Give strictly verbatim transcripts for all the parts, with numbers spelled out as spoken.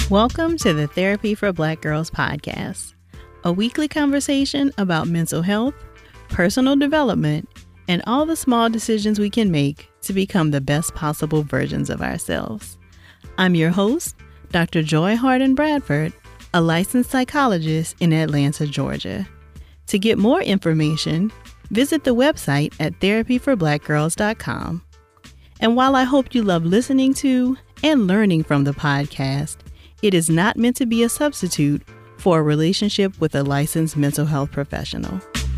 Welcome to the Therapy for Black Girls podcast, a weekly conversation about mental health, personal development, and all the small decisions we can make to become the best possible versions of ourselves. I'm your host, Doctor Joy Harden Bradford, a licensed psychologist in Atlanta, Georgia. To get more information, visit the website at therapy for black girls dot com. And while I hope you love listening to and learning from the podcast, it is not meant to be a substitute for a relationship with a licensed mental health professional.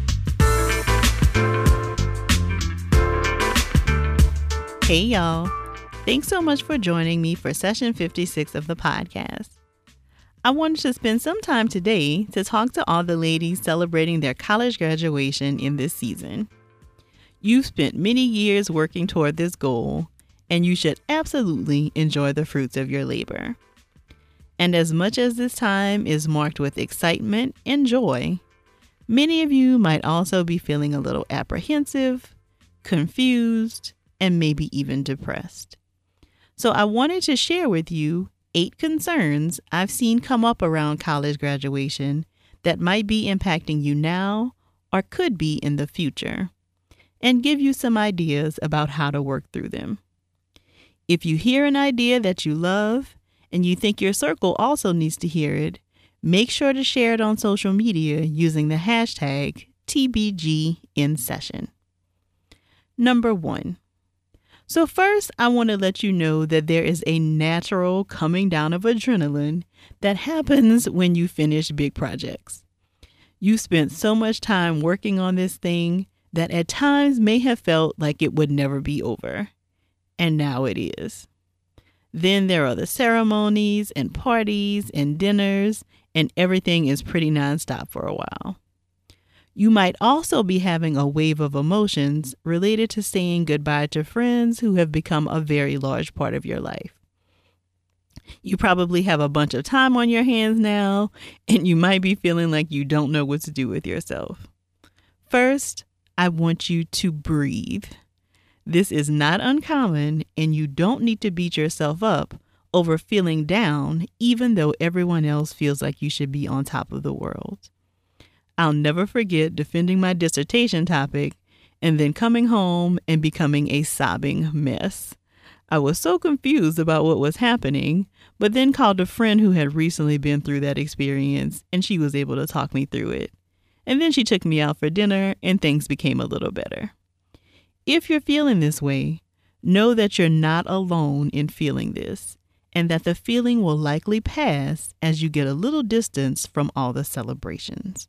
Hey y'all, thanks so much for joining me for session fifty-six of the podcast. I wanted to spend some time today to talk to all the ladies celebrating their college graduation in this season. You've spent many years working toward this goal, and you should absolutely enjoy the fruits of your labor. And as much as this time is marked with excitement and joy, many of you might also be feeling a little apprehensive, confused, and maybe even depressed. So I wanted to share with you eight concerns I've seen come up around college graduation that might be impacting you now or could be in the future, and give you some ideas about how to work through them. If you hear an idea that you love and you think your circle also needs to hear it, make sure to share it on social media using the hashtag T B G in session. Number one. So first, I want to let you know that there is a natural coming down of adrenaline that happens when you finish big projects. You spent so much time working on this thing that at times may have felt like it would never be over. And now it is. Then there are the ceremonies and parties and dinners, and everything is pretty nonstop for a while. You might also be having a wave of emotions related to saying goodbye to friends who have become a very large part of your life. You probably have a bunch of time on your hands now, and you might be feeling like you don't know what to do with yourself. First, I want you to breathe. This is not uncommon, and you don't need to beat yourself up over feeling down, even though everyone else feels like you should be on top of the world. I'll never forget defending my dissertation topic and then coming home and becoming a sobbing mess. I was so confused about what was happening, but then called a friend who had recently been through that experience, and she was able to talk me through it. And then she took me out for dinner, and things became a little better. If you're feeling this way, know that you're not alone in feeling this, and that the feeling will likely pass as you get a little distance from all the celebrations.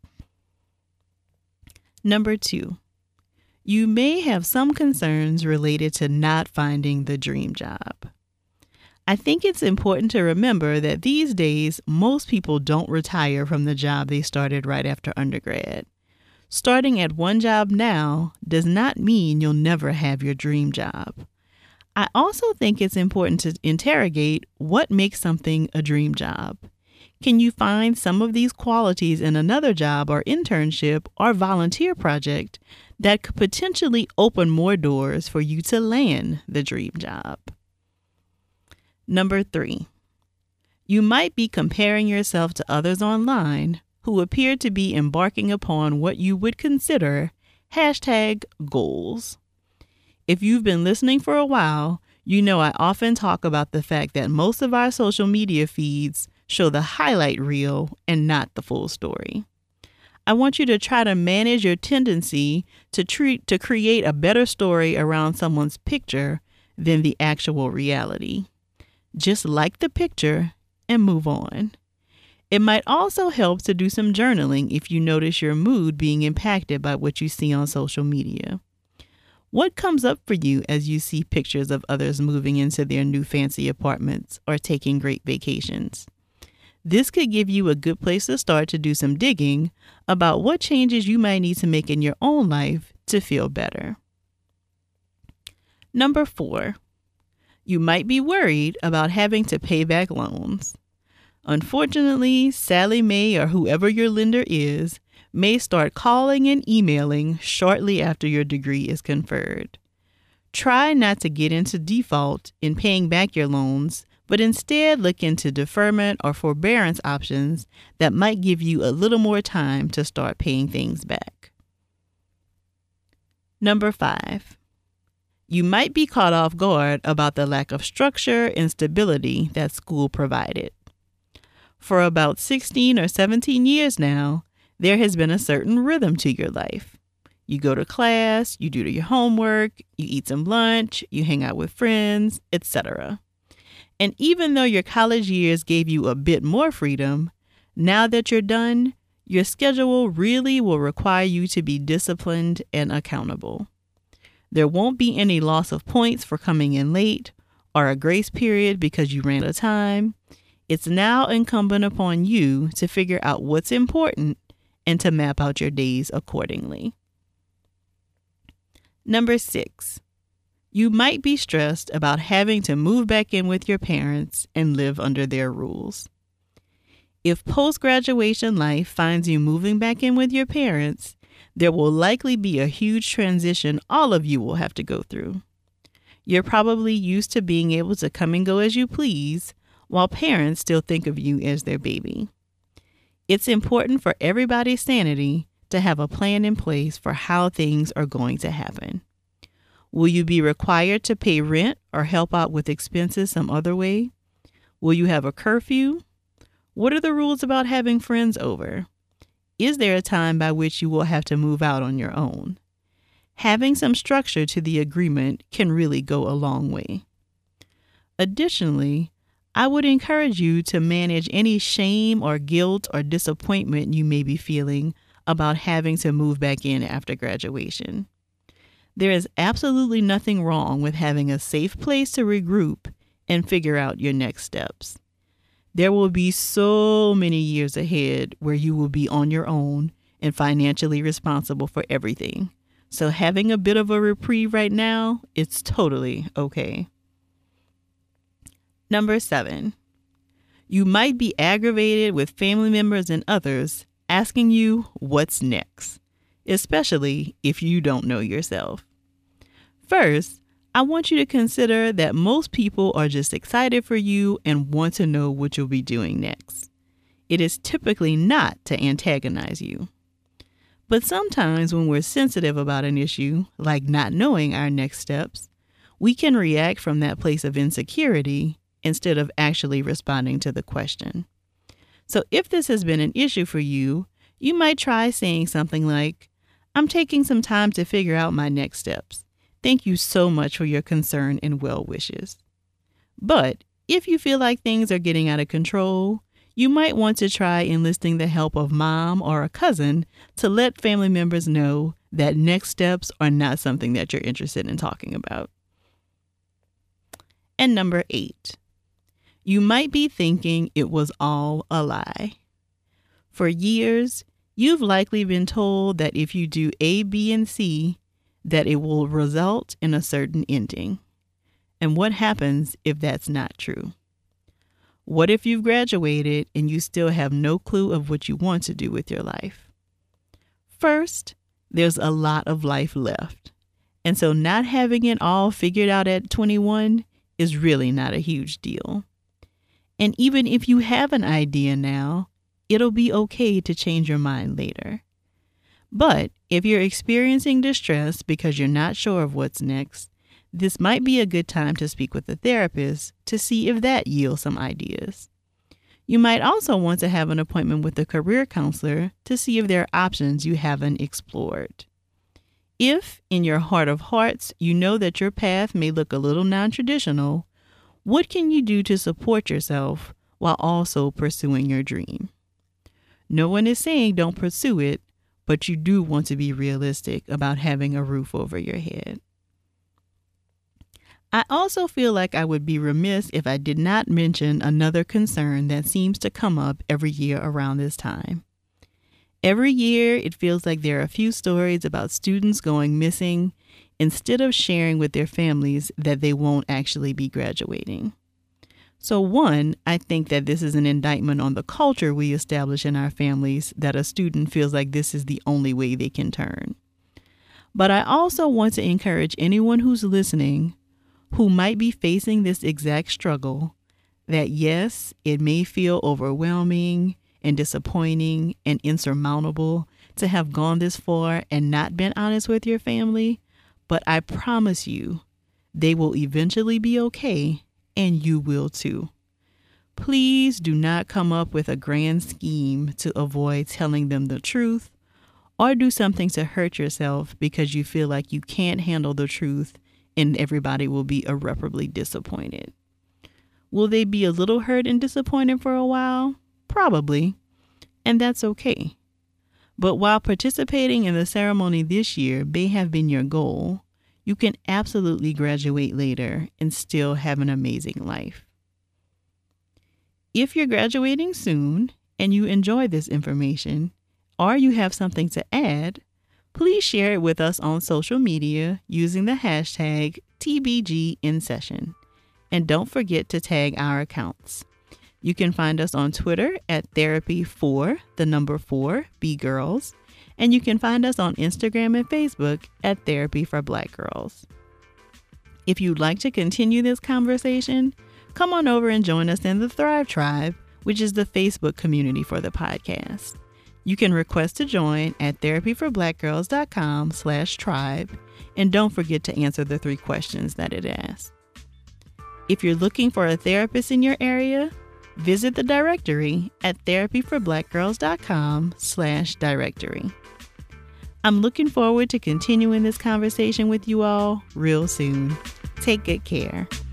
Number two, you may have some concerns related to not finding the dream job. I think it's important to remember that these days, most people don't retire from the job they started right after undergrad. Starting at one job now does not mean you'll never have your dream job. I also think it's important to interrogate what makes something a dream job. Can you find some of these qualities in another job or internship or volunteer project that could potentially open more doors for you to land the dream job? Number three, you might be comparing yourself to others online who appear to be embarking upon what you would consider hashtag goals. If you've been listening for a while, you know I often talk about the fact that most of our social media feeds show the highlight reel and not the full story. I want you to try to manage your tendency to treat to create a better story around someone's picture than the actual reality. Just like the picture and move on. It might also help to do some journaling if you notice your mood being impacted by what you see on social media. What comes up for you as you see pictures of others moving into their new fancy apartments or taking great vacations? This could give you a good place to start to do some digging about what changes you might need to make in your own life to feel better. Number four, you might be worried about having to pay back loans. Unfortunately, Sallie Mae or whoever your lender is may start calling and emailing shortly after your degree is conferred. Try not to get into default in paying back your loans but instead look into deferment or forbearance options that might give you a little more time to start paying things back. Number five, you might be caught off guard about the lack of structure and stability that school provided. For about sixteen or seventeen years now, there has been a certain rhythm to your life. You go to class, you do your homework, you eat some lunch, you hang out with friends, et cetera. And even though your college years gave you a bit more freedom, now that you're done, your schedule really will require you to be disciplined and accountable. There won't be any loss of points for coming in late or a grace period because you ran out of time. It's now incumbent upon you to figure out what's important and to map out your days accordingly. Number six, you might be stressed about having to move back in with your parents and live under their rules. If post-graduation life finds you moving back in with your parents, there will likely be a huge transition all of you will have to go through. You're probably used to being able to come and go as you please, while parents still think of you as their baby. It's important for everybody's sanity to have a plan in place for how things are going to happen. Will you be required to pay rent or help out with expenses some other way? Will you have a curfew? What are the rules about having friends over? Is there a time by which you will have to move out on your own? Having some structure to the agreement can really go a long way. Additionally, I would encourage you to manage any shame or guilt or disappointment you may be feeling about having to move back in after graduation. There is absolutely nothing wrong with having a safe place to regroup and figure out your next steps. There will be so many years ahead where you will be on your own and financially responsible for everything. So having a bit of a reprieve right now, it's totally okay. Number seven, you might be aggravated with family members and others asking you what's next, especially if you don't know yourself. First, I want you to consider that most people are just excited for you and want to know what you'll be doing next. It is typically not to antagonize you. But sometimes when we're sensitive about an issue, like not knowing our next steps, we can react from that place of insecurity instead of actually responding to the question. So if this has been an issue for you, you might try saying something like, "I'm taking some time to figure out my next steps. Thank you so much for your concern and well wishes." But if you feel like things are getting out of control, you might want to try enlisting the help of mom or a cousin to let family members know that next steps are not something that you're interested in talking about. And number eight, you might be thinking it was all a lie. For years, you've likely been told that if you do A, B, and C, that it will result in a certain ending. And what happens if that's not true? What if you've graduated and you still have no clue of what you want to do with your life? First, there's a lot of life left. And so not having it all figured out at twenty-one is really not a huge deal. And even if you have an idea now, it'll be okay to change your mind later. But if you're experiencing distress because you're not sure of what's next, this might be a good time to speak with a therapist to see if that yields some ideas. You might also want to have an appointment with a career counselor to see if there are options you haven't explored. If, in your heart of hearts, you know that your path may look a little non-traditional, what can you do to support yourself while also pursuing your dream? No one is saying don't pursue it, but you do want to be realistic about having a roof over your head. I also feel like I would be remiss if I did not mention another concern that seems to come up every year around this time. Every year, it feels like there are a few stories about students going missing instead of sharing with their families that they won't actually be graduating. So one, I think that this is an indictment on the culture we establish in our families that a student feels like this is the only way they can turn. But I also want to encourage anyone who's listening who might be facing this exact struggle that yes, it may feel overwhelming and disappointing and insurmountable to have gone this far and not been honest with your family, but I promise you, they will eventually be okay, and you will too. Please do not come up with a grand scheme to avoid telling them the truth or do something to hurt yourself because you feel like you can't handle the truth and everybody will be irreparably disappointed. Will they be a little hurt and disappointed for a while? Probably, and that's okay. But while participating in the ceremony this year may have been your goal, you can absolutely graduate later and still have an amazing life. If you're graduating soon and you enjoy this information, or you have something to add, please share it with us on social media using the hashtag T B G in session. And don't forget to tag our accounts. You can find us on Twitter at therapy for the number four B girls, and you can find us on Instagram and Facebook at Therapy for Black Girls. If you'd like to continue this conversation, come on over and join us in the Thrive Tribe, which is the Facebook community for the podcast. You can request to join at therapyforblackgirls.com slash tribe, and don't forget to answer the three questions that it asks. If you're looking for a therapist in your area, visit the directory at therapyforblackgirls.com slash directory. I'm looking forward to continuing this conversation with you all real soon. Take good care.